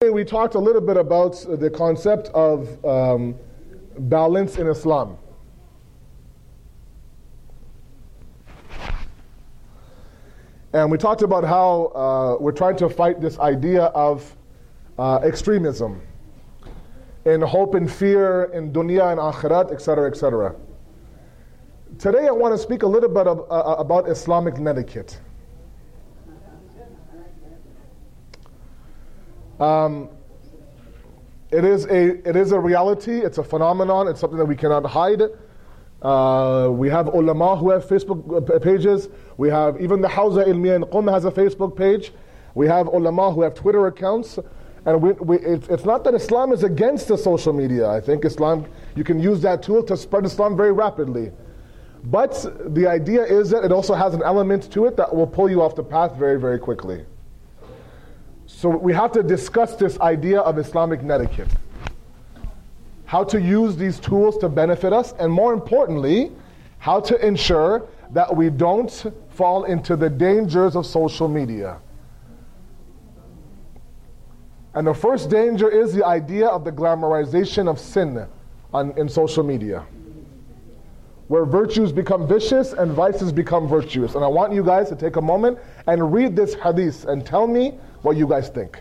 We talked a little bit about the concept of balance in Islam. And we talked about how we're trying to fight this idea of extremism in hope and fear, in dunya and akhirat, etc., etc. Today I want to speak a little bit about Islamic etiquette. It is a reality, it's a phenomenon, it's something that we cannot hide. We have ulama who have Facebook pages. We have even the Hawza Ilmiya in Qum has a Facebook page. We have ulama who have Twitter accounts. And it's not that Islam is against the social media. I think Islam, you can use that tool to spread Islam very rapidly. But the idea is that it also has an element to it that will pull you off the path very, very quickly. So we have to discuss this idea of Islamic etiquette. How to use these tools to benefit us, and more importantly, how to ensure that we don't fall into the dangers of social media. And the first danger is the idea of the glamorization of sin in social media, where virtues become vicious and vices become virtuous. And I want you guys to take a moment and read this hadith and tell me what you guys think.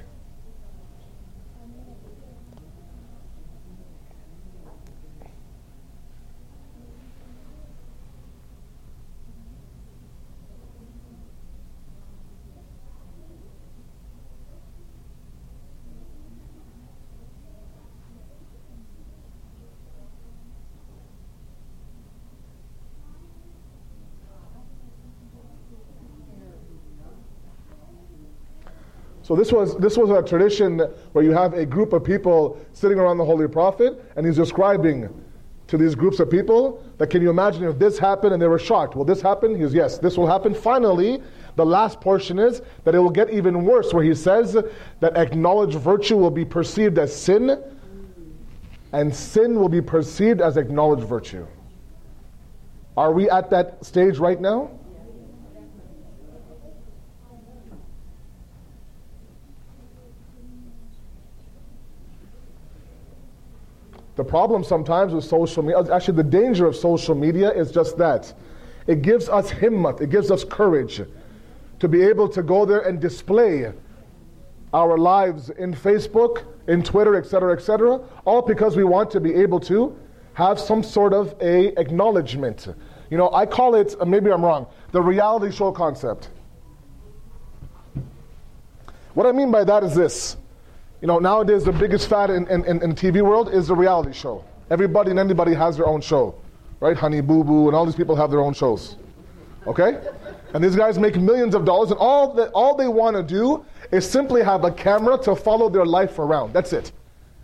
So this was a tradition where you have a group of people sitting around the Holy Prophet, and he's describing to these groups of people that, can you imagine if this happened? And they were shocked. Will this happen? He goes, yes, this will happen. Finally, the last portion is that it will get even worse, where he says that acknowledged virtue will be perceived as sin, and sin will be perceived as acknowledged virtue. Are we at that stage right now? The problem sometimes with social media, actually the danger of social media is just that. It gives us himmat, it gives us courage to be able to go there and display our lives in Facebook, in Twitter, etc., all because we want to be able to have some sort of a acknowledgement. You know, I call it, maybe I'm wrong, the reality show concept. What I mean by that is this. You know, nowadays the biggest fad in TV world is the reality show. Everybody and anybody has their own show, right? Honey Boo Boo and all these people have their own shows, okay? And these guys make millions of dollars, and all they want to do is simply have a camera to follow their life around. That's it.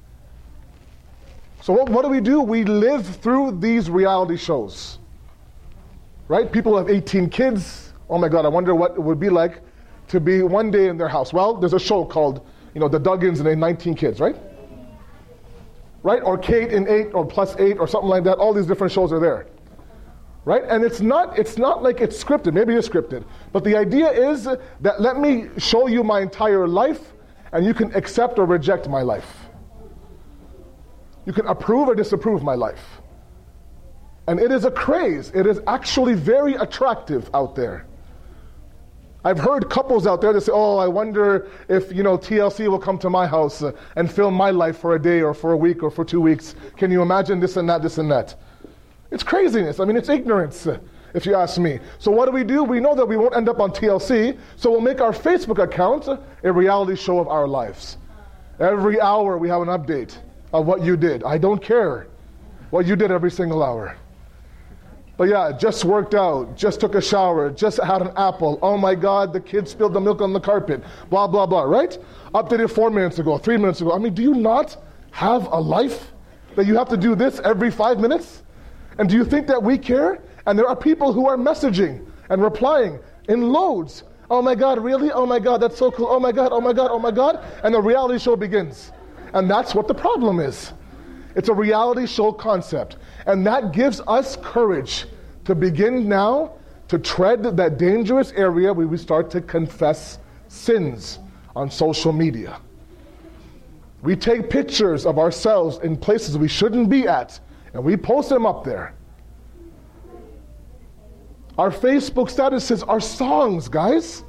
So what do? We live through these reality shows, right? People have 18 kids. Oh my God, I wonder what it would be like to be one day in their house. Well, there's a show called, you know, the Duggins and they 19 kids, right? Right? Or Kate and 8 or plus 8 or something like that. All these different shows are there. Right? And it's not like it's scripted. Maybe it's scripted. But the idea is that let me show you my entire life and you can accept or reject my life. You can approve or disapprove my life. And it is a craze. It is actually very attractive out there. I've heard couples out there that say, oh, I wonder if, you know, TLC will come to my house and film my life for a day or for a week or for 2 weeks. Can you imagine this and that, this and that? It's craziness. I mean, it's ignorance, if you ask me. So what do? We know that we won't end up on TLC, so we'll make our Facebook account a reality show of our lives. Every hour we have an update of what you did. I don't care what you did every single hour. But yeah, just worked out, just took a shower, just had an apple. Oh my God, the kid spilled the milk on the carpet. Blah, blah, blah, right? Updated 4 minutes ago, 3 minutes ago. I mean, do you not have a life that you have to do this every 5 minutes? And do you think that we care? And there are people who are messaging and replying in loads. Oh my God, really? Oh my God, that's so cool. Oh my God, oh my God, oh my God. And the reality show begins. And that's what the problem is. It's a reality show concept. And that gives us courage to begin now to tread that dangerous area where we start to confess sins on social media. We take pictures of ourselves in places we shouldn't be at, and we post them up there. Our Facebook statuses are songs, guys.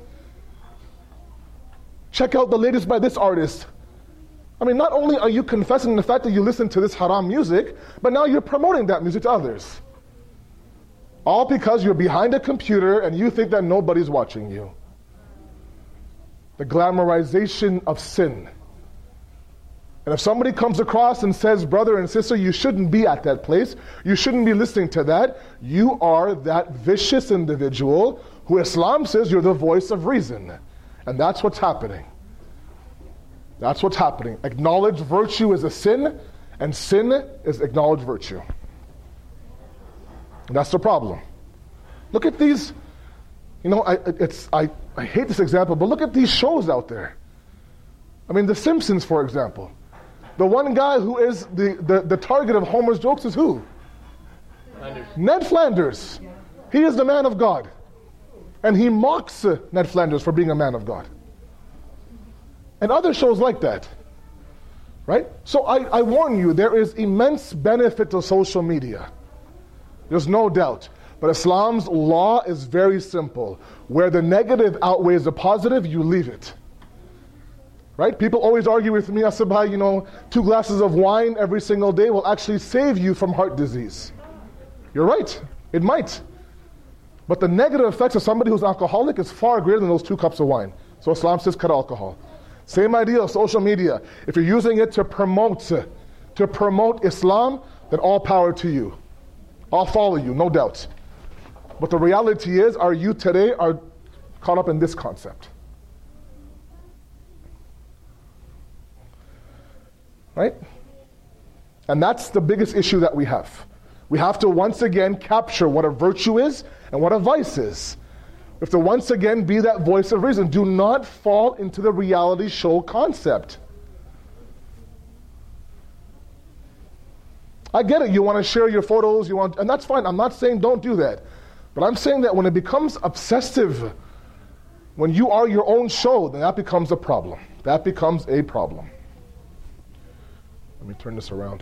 Check out the latest by this artist. I mean, not only are you confessing the fact that you listen to this haram music, but now you're promoting that music to others. All because you're behind a computer and you think that nobody's watching you. The glamorization of sin. And if somebody comes across and says, brother and sister, you shouldn't be at that place, you shouldn't be listening to that, you are that vicious individual who Islam says you're the voice of reason. And that's what's happening. That's what's happening. Acknowledged virtue is a sin, and sin is acknowledged virtue. And that's the problem. Look at these, I hate this example, but look at these shows out there. I mean, The Simpsons, for example. The one guy who is the target of Homer's jokes is who? Flanders. Ned Flanders. He is the man of God. And he mocks Ned Flanders for being a man of God. And other shows like that. Right? So I warn you, there is immense benefit to social media. There's no doubt. But Islam's law is very simple. Where the negative outweighs the positive, you leave it. Right? People always argue with me, Asabah, 2 glasses of wine every single day will actually save you from heart disease. You're right. It might. But the negative effects of somebody who's alcoholic is far greater than those 2 cups of wine. So Islam says cut alcohol. Same idea of social media. If you're using it to promote Islam, then all power to you. I'll follow you, no doubt. But the reality is, our youth today are caught up in this concept. Right? And that's the biggest issue that we have. We have to once again capture what a virtue is and what a vice is. We have to once again be that voice of reason. Do not fall into the reality show concept. I get it, you want to share your photos, and that's fine. I'm not saying don't do that. But I'm saying that when it becomes obsessive, when you are your own show, then that becomes a problem. That becomes a problem. Let me turn this around.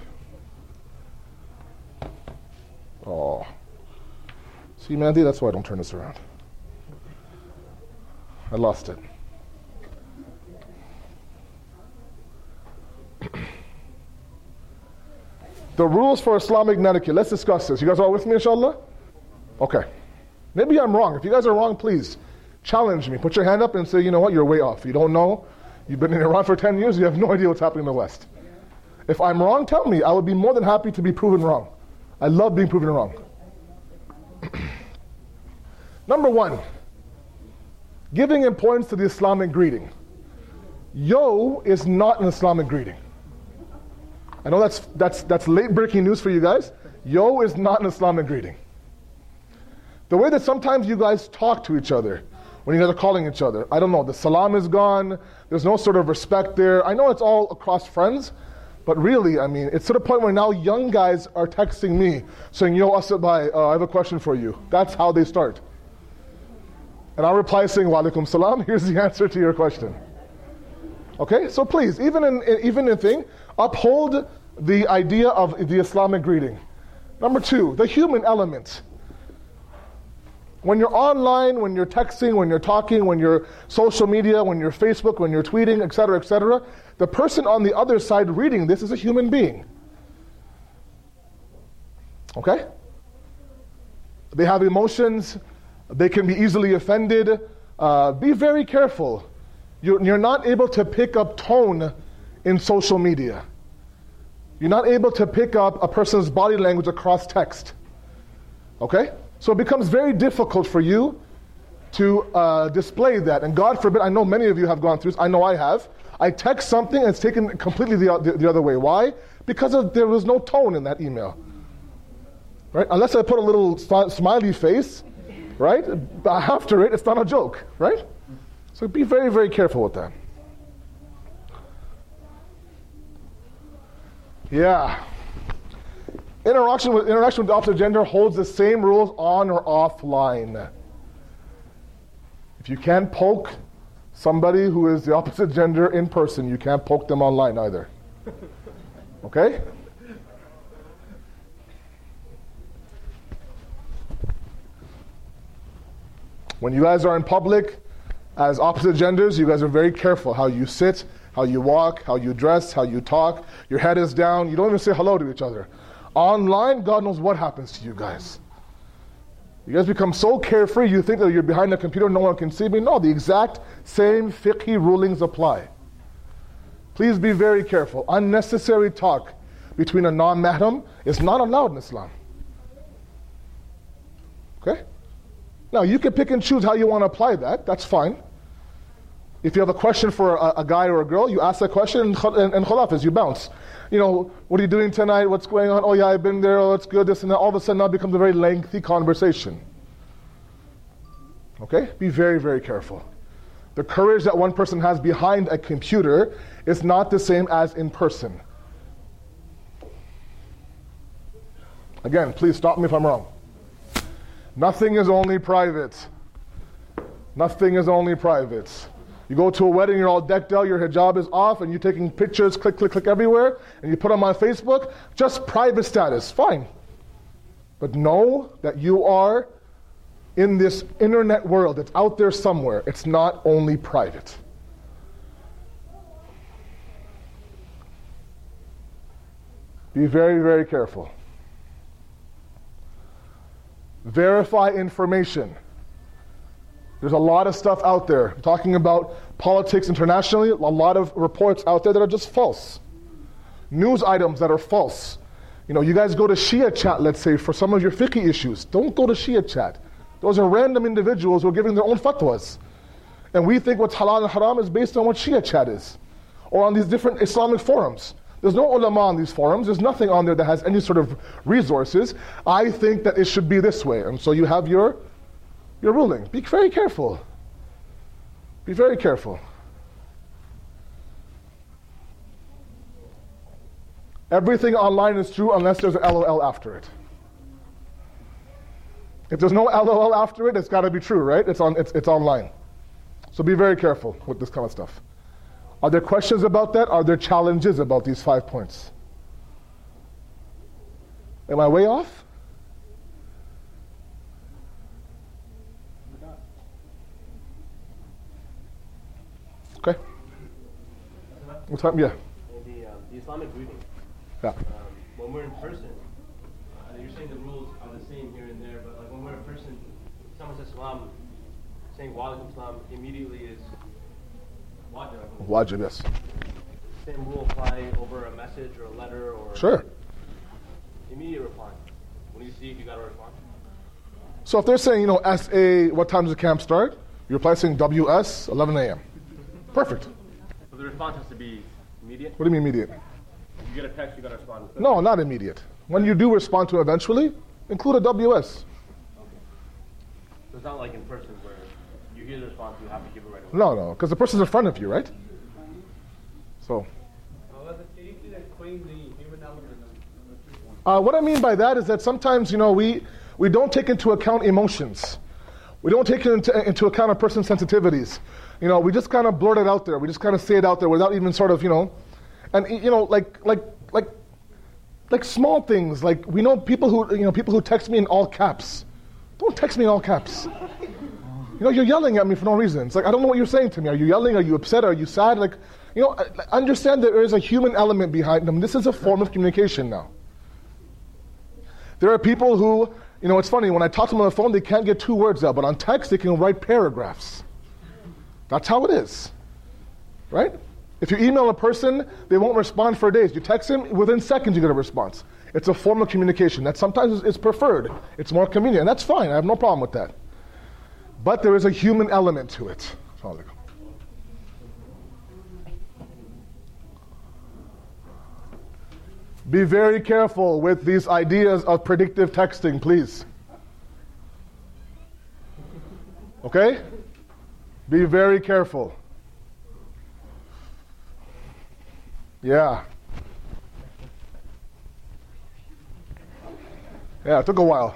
Oh. See, Mandy, that's why I don't turn this around. I lost it. The rules for Islamic etiquette. Let's discuss this. You guys all with me, inshallah? Okay. Maybe I'm wrong. If you guys are wrong, please challenge me. Put your hand up and say, you know what, you're way off. You don't know. You've been in Iran for 10 years. You have no idea what's happening in the West. If I'm wrong, tell me. I would be more than happy to be proven wrong. I love being proven wrong. Number 1, giving importance to the Islamic greeting. Yo is not an Islamic greeting. I know that's late breaking news for you guys. Yo is not an Islamic greeting. The way that sometimes you guys talk to each other, when you guys are calling each other, I don't know, the salam is gone, there's no sort of respect there. I know it's all across friends, but really, I mean, it's to the point where now young guys are texting me, saying, yo, Asabah, I have a question for you. That's how they start. And I'll reply saying, wa alaikum salam, here's the answer to your question. Okay, so please, even in thing, uphold the idea of the Islamic greeting. Number 2, the human element. When you're online, when you're texting, when you're talking, when you're social media, when you're Facebook, when you're tweeting, etc., the person on the other side reading this is a human being. Okay? They have emotions. They can be easily offended. Be very careful. You're not able to pick up tone in social media. You're not able to pick up a person's body language across text. Okay? So it becomes very difficult for you to display that. And God forbid, I know many of you have gone through this. I know I have. I text something and it's taken completely the other way. Why? Because there was no tone in that email. Right? Unless I put a little smiley face, right? After it, it's not a joke, right? So be very, very careful with that. Yeah. Interaction with the opposite gender holds the same rules on or offline. If you can't poke somebody who is the opposite gender in person, you can't poke them online either. Okay? When you guys are in public as opposite genders, you guys are very careful how you sit, how you walk, how you dress, how you talk. Your head is down. You don't even say hello to each other. Online, God knows what happens to you guys. You guys become so carefree, you think that you're behind a computer, no one can see me. No, the exact same fiqhi rulings apply. Please be very careful. Unnecessary talk between a non-mahram is not allowed in Islam. Okay? Now, you can pick and choose how you want to apply that. That's fine. If you have a question for a guy or a girl, you ask that question and khalafis, you bounce. You know, what are you doing tonight? What's going on? Oh yeah, I've been there. Oh, it's good. This and that. All of a sudden, now it becomes a very lengthy conversation. Okay? Be very, very careful. The courage that one person has behind a computer is not the same as in person. Again, please stop me if I'm wrong. Nothing is only private. Nothing is only private. You go to a wedding, you're all decked out, your hijab is off, and you're taking pictures, click, click, click everywhere, and you put them on Facebook, just private status, fine. But know that you are in this internet world, it's out there somewhere. It's not only private. Be very, very careful. Verify information. There's a lot of stuff out there talking about politics internationally, a lot of reports out there that are just false. News items that are false. You know, you guys go to Shia chat, let's say, for some of your fiqh issues. Don't go to Shia chat. Those are random individuals who are giving their own fatwas. And we think what's halal and haram is based on what Shia chat is. Or on these different Islamic forums. There's no ulama on these forums. There's nothing on there that has any sort of resources. I think that it should be this way. And so you have your ruling. Be very careful. Be very careful. Everything online is true unless there's an LOL after it. If there's no LOL after it, it's got to be true, right? It's online. So be very careful with this kind of stuff. Are there questions about that? Are there challenges about these 5 points? Am I way off? Okay. What time? Yeah. The Islamic greeting. Yeah. When we're in person, you're saying the rules are the same here and there, but like when we're in person, someone says salam, saying wa alaikum salam immediately is wajib. Wajib, yes. Same rule apply over a message or a letter or Sure. immediate reply. When you see it, you got to respond. So if they're saying, you know, SA, what time does the camp start? You reply saying WS, 11 a.m. Perfect. So the response has to be immediate? What do you mean immediate? You get a text, you got to respond. No, not immediate. When you do respond to eventually, include a WS. Okay. So it's not like in person where you hear the response, you have to give it right away. No, because the person's in front of you, right? So. Can you explain the human element in the 3 points? What I mean by that is that sometimes, you know, we don't take into account emotions. We don't take into account a person's sensitivities. You know, we just kind of blurt it out there. We just kind of say it out there without even sort of, you know, and you know, like small things. Like we know people who text me in all caps. Don't text me in all caps. You know, you're yelling at me for no reason. It's like I don't know what you're saying to me. Are you yelling? Are you upset? Are you sad? Like, you know, understand that there is a human element behind them. This is a form of communication now. There are people who, you know, it's funny, when I talk to them on the phone, they can't get 2 words out, but on text, they can write paragraphs. That's how it is, right? If you email a person, they won't respond for days. You text them, within seconds you get a response. It's a form of communication that sometimes is preferred. It's more convenient, and that's fine. I have no problem with that. But there is a human element to it. Be very careful with these ideas of predictive texting, please. Okay? Be very careful. Yeah. Yeah, it took a while.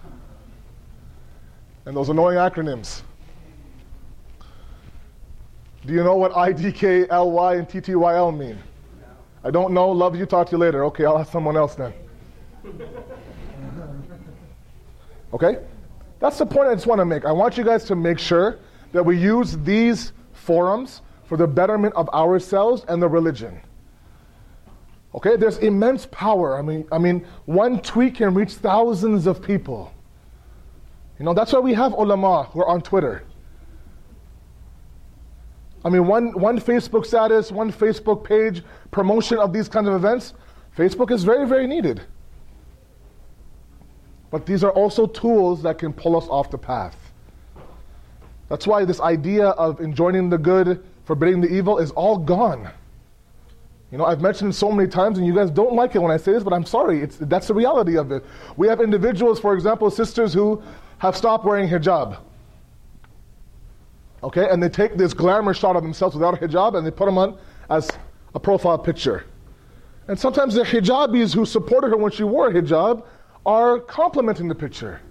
And those annoying acronyms. Do you know what IDKLY and TTYL mean? I don't know. Love you. Talk to you later. Okay, I'll ask someone else then. Okay? That's the point I just want to make. I want you guys to make sure that we use these forums for the betterment of ourselves and the religion. Okay? There's immense power. I mean, one tweet can reach thousands of people. You know, that's why we have ulama who are on Twitter. I mean, one Facebook status, one Facebook page, promotion of these kinds of events, Facebook is very, very needed. But these are also tools that can pull us off the path. That's why this idea of enjoining the good, forbidding the evil is all gone. You know, I've mentioned it so many times, and you guys don't like it when I say this, but I'm sorry, that's the reality of it. We have individuals, for example, sisters who have stopped wearing hijab. Okay, and they take this glamour shot of themselves without a hijab and they put them on as a profile picture. And sometimes the hijabis who supported her when she wore a hijab are complimenting the picture.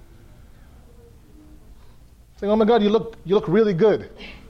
Saying, oh my God, you look really good.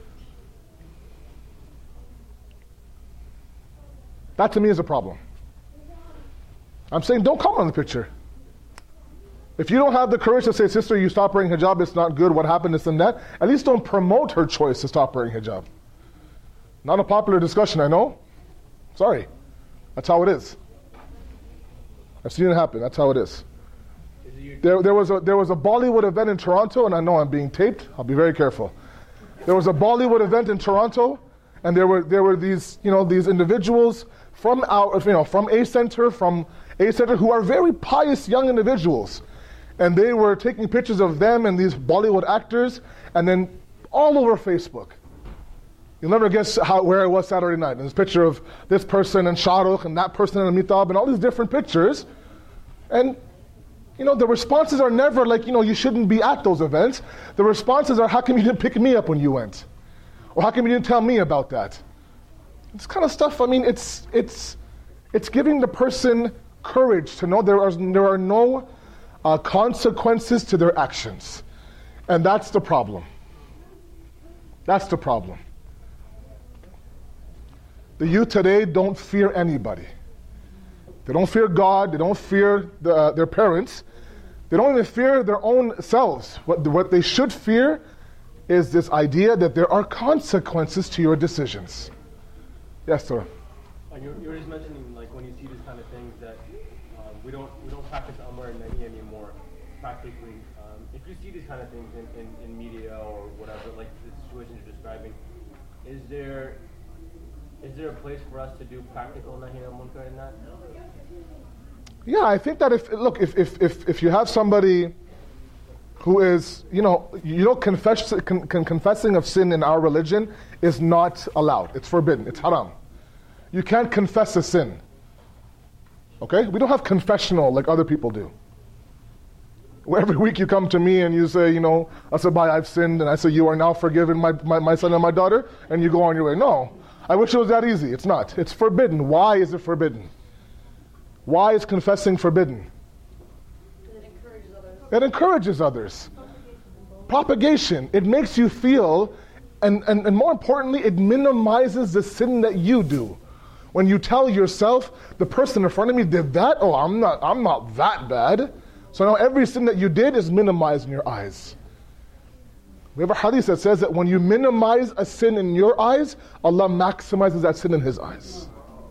That to me is a problem. I'm saying don't comment on the picture. If you don't have the courage to say, sister, you stop wearing hijab, it's not good, what happened, this and that, at least don't promote her choice to stop wearing hijab. Not a popular discussion, I know. Sorry. That's how it is. I've seen it happen, that's how it is. There was a Bollywood event in Toronto, and I know I'm being taped, I'll be very careful. There was a Bollywood event in Toronto, and there were these, these individuals from A Center who are very pious young individuals. And they were taking pictures of them and these Bollywood actors, and then all over Facebook. You'll never guess where I was Saturday night. And there's a picture of this person and Shah Rukh and that person and Amitabh and all these different pictures. And, the responses are never like, you shouldn't be at those events. The responses are, how come you didn't pick me up when you went? Or how come you didn't tell me about that? This kind of stuff, it's giving the person courage to know there are no consequences to their actions. And that's the problem. That's the problem. The youth today don't fear anybody. They don't fear God. They don't fear their parents. They don't even fear their own selves. What they should fear is this idea that there are consequences to your decisions. Yes, sir. You were just mentioning, like, when you see these kind of things that we don't practice Amr and Nahi anymore, practically. If you see these kind of things in media or whatever, like the situation you're describing, is there a place for us to do practical Nahi and Munkar in that? Yeah, I think that if you have somebody who is, confessing of sin in our religion is not allowed. It's forbidden. It's haram. You can't confess a sin. Okay? We don't have confessional like other people do. Where every week you come to me and you say, Asabai, I've sinned, and I say, you are now forgiven, my son and my daughter, and you go on your way. No. I wish it was that easy. It's not. It's forbidden. Why is it forbidden? Why is confessing forbidden? It encourages others. It encourages others. Propagation. It makes you feel, and more importantly, it minimizes the sin that you do. When you tell yourself, the person in front of me did that, oh, I'm not that bad. So now every sin that you did is minimized in your eyes. We have a hadith that says that when you minimize a sin in your eyes, Allah maximizes that sin in His eyes.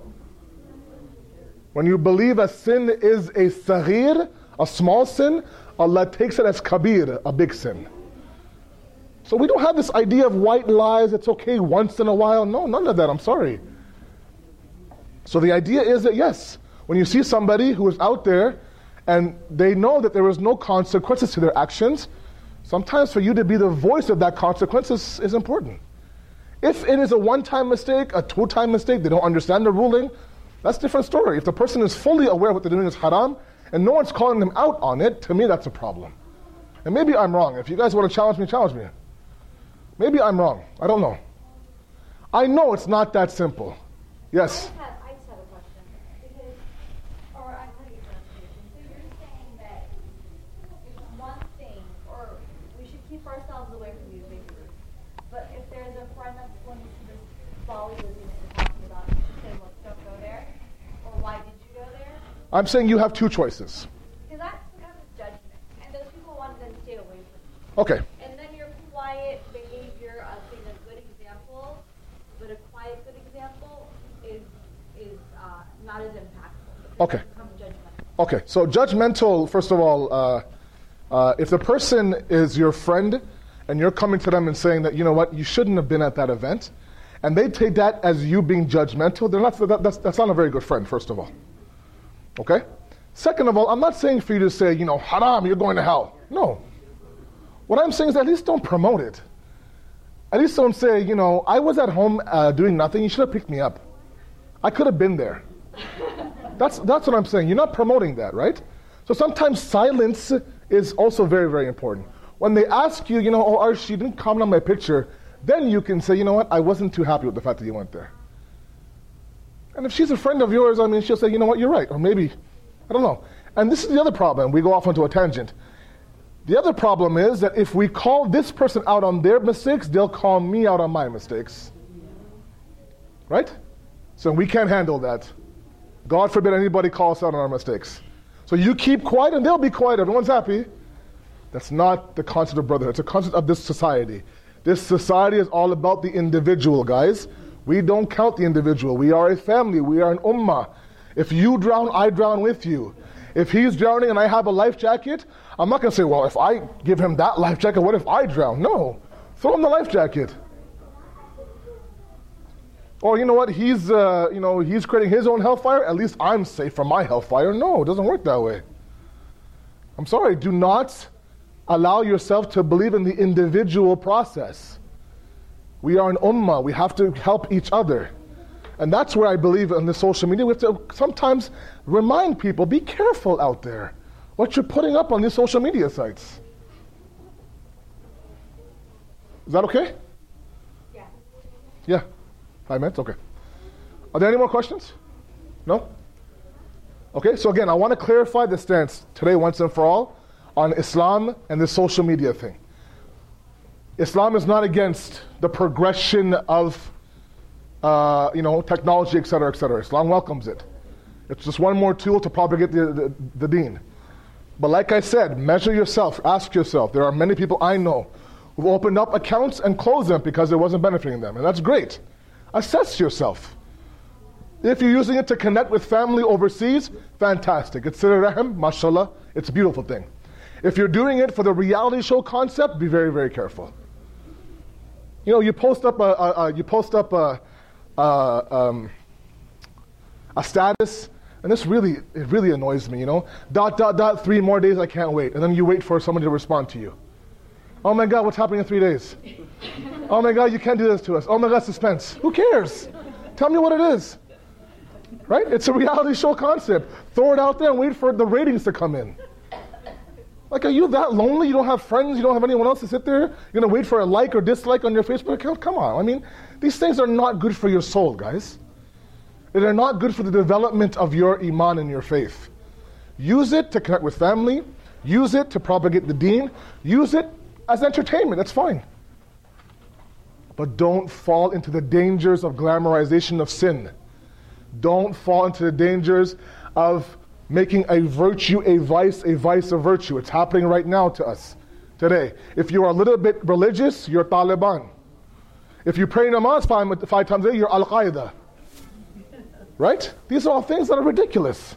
When you believe a sin is a saghir, a small sin, Allah takes it as kabir, a big sin. So we don't have this idea of white lies, it's okay once in a while. No, none of that, I'm sorry. So the idea is that yes, when you see somebody who is out there and they know that there is no consequences to their actions, sometimes for you to be the voice of that consequence is important. If it is a one-time mistake, a two-time mistake, they don't understand the ruling, that's a different story. If the person is fully aware what they're doing is haram and no one's calling them out on it, to me that's a problem. And maybe I'm wrong. If you guys want to challenge me. Maybe I'm wrong. I don't know. I know it's not that simple. Yes? I just have a question. I want to get clarification. So you're saying that it's one thing, or we should keep ourselves away from these basically. But if there's a friend that's going folly was even talking about saying, let's don't go there? Or why did you go there? I'm saying you have two choices. Because that's because of judgment. And those people want to then stay away from you. Okay. And then your quiet behavior of being a good example, but a quiet good example is not as impactful. Okay. It becomes judgmental. Okay, so judgmental, first of all, if the person is your friend and you're coming to them and saying that, you know what, you shouldn't have been at that event, and they take that as you being judgmental, that's not a very good friend, first of all. Okay? Second of all, I'm not saying for you to say, haram, you're going to hell. No. What I'm saying is at least don't promote it. At least don't say, I was at home doing nothing, you should have picked me up. I could have been there. That's what I'm saying. You're not promoting that, right? So sometimes silence is also very, very important. When they ask you, oh, Arsh, you didn't comment on my picture, then you can say, you know what, I wasn't too happy with the fact that you went there. And if she's a friend of yours, she'll say, you know what, you're right. Or maybe, I don't know. And this is the other problem. We go off onto a tangent. The other problem is that if we call this person out on their mistakes, they'll call me out on my mistakes. Right? So we can't handle that. God forbid anybody calls us out on our mistakes. So you keep quiet and they'll be quiet. Everyone's happy. That's not the concept of brotherhood. It's a concept of this society. This society is all about the individual, guys. We don't count the individual. We are a family. We are an ummah. If you drown, I drown with you. If he's drowning and I have a life jacket, I'm not going to say, well, if I give him that life jacket, what if I drown? No. Throw him the life jacket. Or you know what, he's creating his own hellfire, at least I'm safe from my hellfire. No, it doesn't work that way. I'm sorry, do not allow yourself to believe in the individual process. We are an ummah, we have to help each other. And that's where I believe in the social media, we have to sometimes remind people, be careful out there, what you're putting up on these social media sites. Is that okay? Yeah. Yeah. 5 minutes? Okay. Are there any more questions? No? Okay, so again, I want to clarify the stance today once and for all on Islam and the social media thing. Islam is not against the progression of technology, etc., etc. Islam welcomes it. It's just one more tool to propagate the deen. But like I said, measure yourself, ask yourself. There are many people I know who've opened up accounts and closed them because it wasn't benefiting them, and that's great. Assess yourself. If you're using it to connect with family overseas, fantastic. It's Sir Rahim, mashallah, it's a beautiful thing. If you're doing it for the reality show concept, be very, very careful. You post up a status, and this really annoys me. 3 more days, I can't wait, and then you wait for somebody to respond to you. Oh my God, what's happening in 3 days? Oh my God, you can't do this to us. Oh my God, suspense. Who cares? Tell me what it is. Right? It's a reality show concept. Throw it out there and wait for the ratings to come in. Like, are you that lonely? You don't have friends? You don't have anyone else to sit there? You're going to wait for a like or dislike on your Facebook account? Come on. These things are not good for your soul, guys. They're not good for the development of your iman and your faith. Use it to connect with family. Use it to propagate the deen. Use it as entertainment. That's fine. But don't fall into the dangers of glamorization of sin. Don't fall into the dangers of making a virtue a vice a virtue. It's happening right now to us today. If you are a little bit religious, you're Taliban. If you pray namaz 5 times a day, you're Al-Qaeda. Right? These are all things that are ridiculous.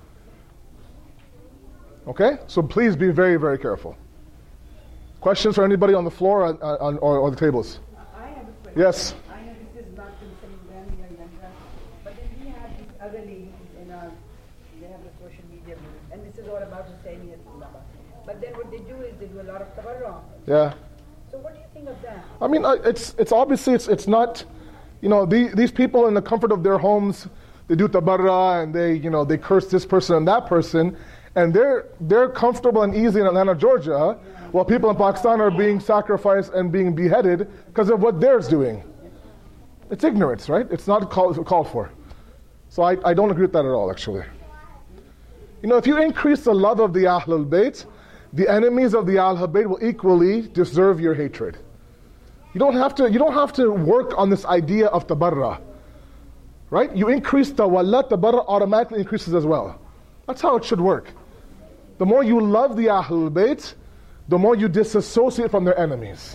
Okay? So please be very, very careful. Questions for anybody on the floor or the tables? I have a question. Yes. I know this is not concerning them or Yandra, but then we have these other ladies in our, they have the social media group, and this is all about Hussaini and Ulama. But then what they do is they do a lot of tabarruk. Yeah. So what do you think of that? It's obviously it's not, these people in the comfort of their homes, they do tabarra and they curse this person and that person, and they're comfortable and easy in Atlanta, Georgia, while people in Pakistan are being sacrificed and being beheaded because of what theirs doing. It's ignorance, right? It's not called for. So I don't agree with that at all, actually. If you increase the love of the Ahlul Bayt, the enemies of the Ahlul Bayt will equally deserve your hatred. You don't have to work on this idea of tabarra. Right? You increase tawalla, tabarra automatically increases as well. That's how it should work. The more you love the Ahlul Bayt, the more you disassociate from their enemies.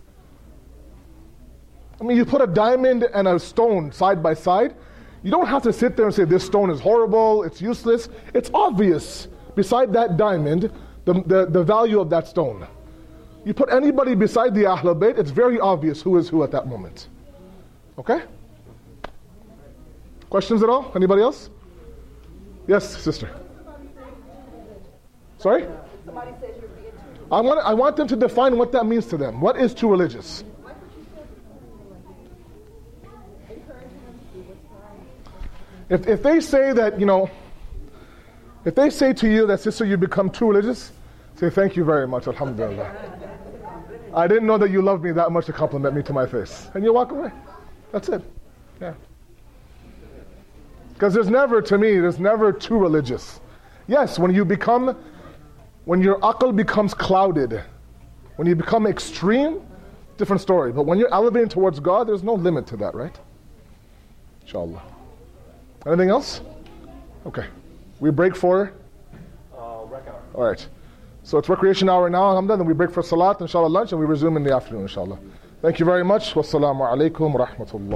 I mean, you put a diamond and a stone side by side, you don't have to sit there and say, this stone is horrible, it's useless. It's obvious, beside that diamond, the value of that stone. You put anybody beside the Ahlul Bayt, it's very obvious who is who at that moment. Okay? Questions at all? Anybody else? Yes, sister. Sorry? Somebody says you're being too. I want them to define what that means to them. What is too religious? If they say that, if they say to you that, sister, you become too religious, say, thank you very much, alhamdulillah. I didn't know that you loved me that much to compliment me to my face. And you walk away. That's it. Yeah. Because there's never too religious. Yes, when your aql becomes clouded, when you become extreme, different story. But when you're elevating towards God, there's no limit to that, right? Inshallah. Anything else? Okay. We break for? Rec hour. All right. So it's recreation hour now, alhamdulillah, then we break for salat, inshallah, lunch, and we resume in the afternoon, inshallah. Thank you very much. Wassalamu alaikum wa rahmatullah.